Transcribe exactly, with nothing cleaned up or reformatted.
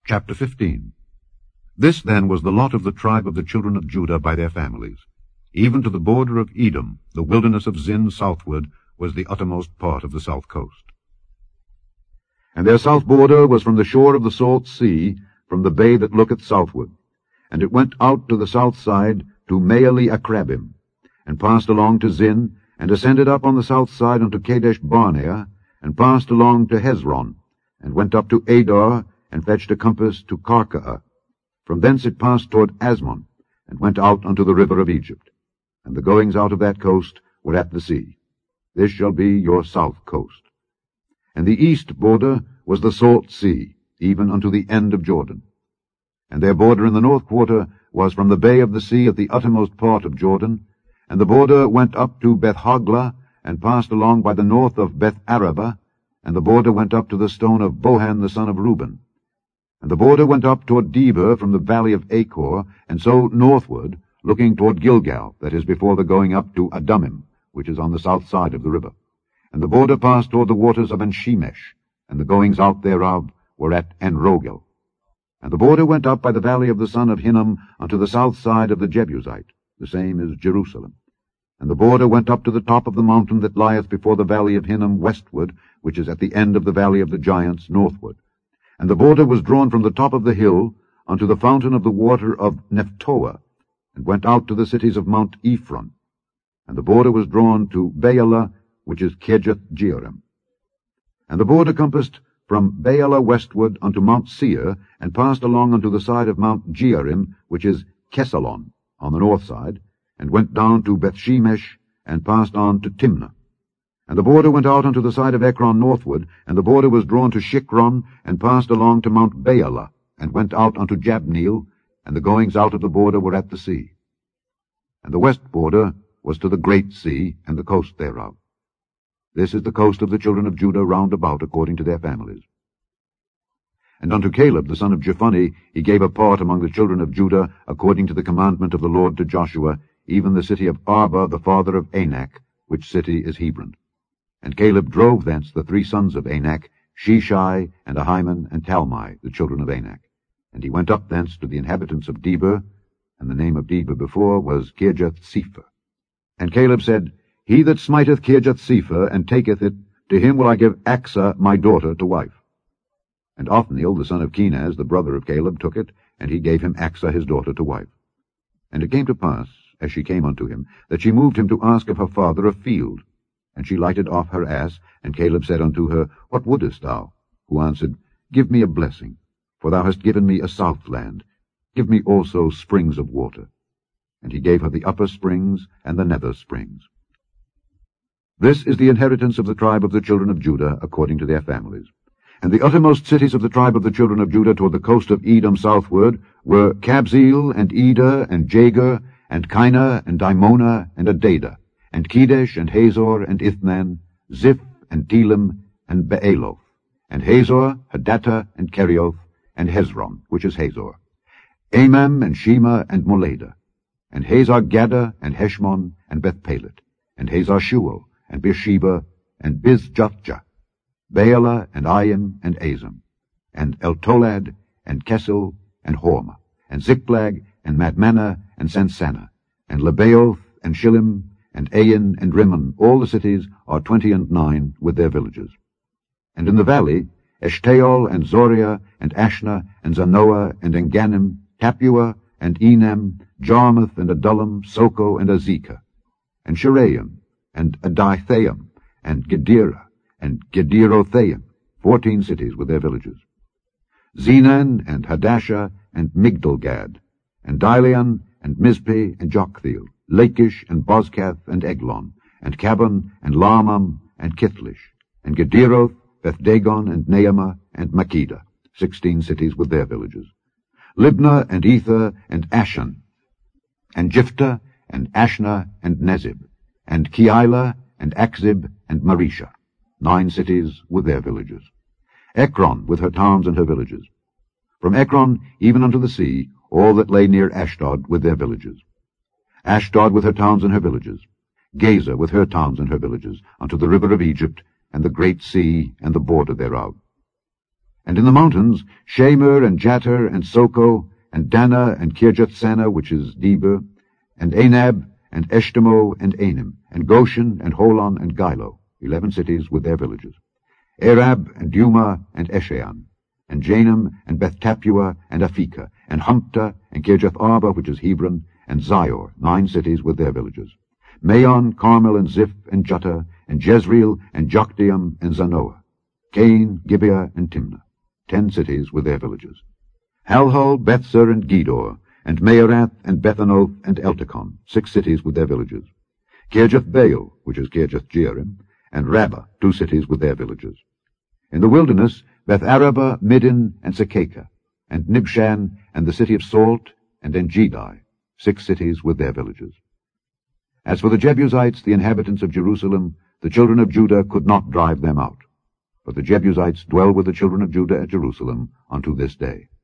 Chapter fifteen. This then was the lot of the tribe of the children of Judah by their families. Even to the border of Edom, the wilderness of Zin southward, was the uttermost part of the south coast. And their south border was from the shore of the salt sea, from the bay that looketh southward. And it went out to the south side to Maale-Akrabim, and passed along to Zin, and ascended up on the south side unto Kadesh-barnea, and passed along to Hezron, and went up to Adar, and fetched a compass to Karkaa. From thence it passed toward Asmon, and went out unto the river of Egypt. And the goings out of that coast were at the sea. This shall be your south coast. And the east border was the salt sea, even unto the end of Jordan. And their border in the north quarter was from the bay of the sea at the uttermost part of Jordan, and the border went up to Beth-hoglah, and passed along by the north of Beth-arabah, and the border went up to the stone of Bohan the son of Reuben. And the border went up toward Debir from the valley of Achor, and so northward, looking toward Gilgal, that is before the going up to Adumim, which is on the south side of the river. And the border passed toward the waters of En-shemesh, and the goings out thereof were at En-rogel. And the border went up by the valley of the son of Hinnom unto the south side of the Jebusite, the same is Jerusalem. And the border went up to the top of the mountain that lieth before the valley of Hinnom westward, which is at the end of the valley of the giants northward. And the border was drawn from the top of the hill unto the fountain of the water of Nephtoah, and went out to the cities of Mount Ephron. And the border was drawn to Baalah, which is Kirjath-jearim. And the border compassed from Baalah westward unto Mount Seir, and passed along unto the side of Mount Jearim, which is Kesalon, on the north side, and went down to Bethshemesh, and passed on to Timnah. And the border went out unto the side of Ekron northward, and the border was drawn to Shikron, and passed along to Mount Baalah, and went out unto Jabneel, and the goings out of the border were at the sea. And the west border was to the great sea, and the coast thereof. This is the coast of the children of Judah round about according to their families. And unto Caleb the son of Jephunneh he gave a part among the children of Judah, according to the commandment of the Lord to Joshua, even the city of Arba the father of Anak, which city is Hebron. And Caleb drove thence the three sons of Anak, Sheshai, and Ahiman, and Talmai, the children of Anak. And he went up thence to the inhabitants of Debir, and the name of Debir before was Kirjath-sepher. And Caleb said, He that smiteth Kirjath-sepher, and taketh it, to him will I give Achsah my daughter to wife. And Othniel the son of Kenaz, the brother of Caleb, took it, and he gave him Achsah his daughter to wife. And it came to pass, as she came unto him, that she moved him to ask of her father a field. And she lighted off her ass, and Caleb said unto her, What wouldest thou? Who answered, Give me a blessing, for thou hast given me a south land. Give me also springs of water. And he gave her the upper springs and the nether springs. This is the inheritance of the tribe of the children of Judah, according to their families. And the uttermost cities of the tribe of the children of Judah toward the coast of Edom southward were Kabzeel, and Eder, and Jagur, and Kinah, and Dimonah, and Adadah, and Kedesh, and Hazor, and Ithnan, Ziph, and Telem, and Baaloth, and Hazor, Hadattah, and Kerioth, and Hezron, which is Hazor, Amam, and Shema, and Moladah, and Hazar-Gaddah, and Heshmon, and Beth-Pelet, and Hazar-Shual, and Beersheba, and Bizjothjah, Baalah, and Ayim, and Azam, and Eltolad, and Kesel, and Hormah, and Ziklag, and Madmanah, and Sansannah, and Lebaoth, and Shillim, and Ain, and Rimmon, all the cities are twenty and nine, with their villages. And in the valley, Eshtaol, and Zoriah, and Ashna, and Zanoah, and Engannim, Tapua, and Enem, Jarmuth, and Adullam, Soko, and Azekah, and Shiraim, and Adithaim, and Gederah, and Gederothaim, fourteen cities with their villages. Zenan, and Hadashah, and Migdalgad, and Dilean, and Mizpeh, and Joktheel, Lachish, and Bozkath, and Eglon, and Cabon, and Lahmam, and Kithlish, and Gederoth, Beth-dagon, and Naamah, and Makkedah, sixteen cities with their villages. Libnah, and Ether, and Ashan, and Jiphthah, and Ashna, and Nezib, and Keilah, and Akzib, and Mareshah, nine cities with their villages. Ekron with her towns and her villages. From Ekron even unto the sea, all that lay near Ashdod with their villages. Ashdod with her towns and her villages. Gaza with her towns and her villages, unto the river of Egypt, and the great sea, and the border thereof. And in the mountains, Shamer, and Jatter, and Soko, and Dana, and Kirjath-Sana, which is Deber, and Anab, and Eshtemo, and Anim, and Goshen, and Holon, and Gilo, eleven cities with their villages. Arab, and Duma, and Eshean, and Janam, and Beth-Tapua, and Aphekah, and Humpta, and Kirjath-Arba, which is Hebron, and Zior, nine cities with their villages. Maon, Carmel, and Ziph, and Juttah, and Jezreel, and Jokdeam, and Zanoah. Cain, Gibeah, and Timnah, ten cities with their villages. Halhul, Bethzer, and Gedor, and Meerath, and Bethanoth, and Eltekon, six cities with their villages. Kirjath-Baal, which is Kirjath-Jearim, and Rabbah, two cities with their villages. In the wilderness, Beth-Araba, Middin, and Sekekah, and Nibshan, and the city of Salt, and En-Gedi, six cities with their villages. As for the Jebusites, the inhabitants of Jerusalem, the children of Judah could not drive them out. But the Jebusites dwell with the children of Judah at Jerusalem unto this day.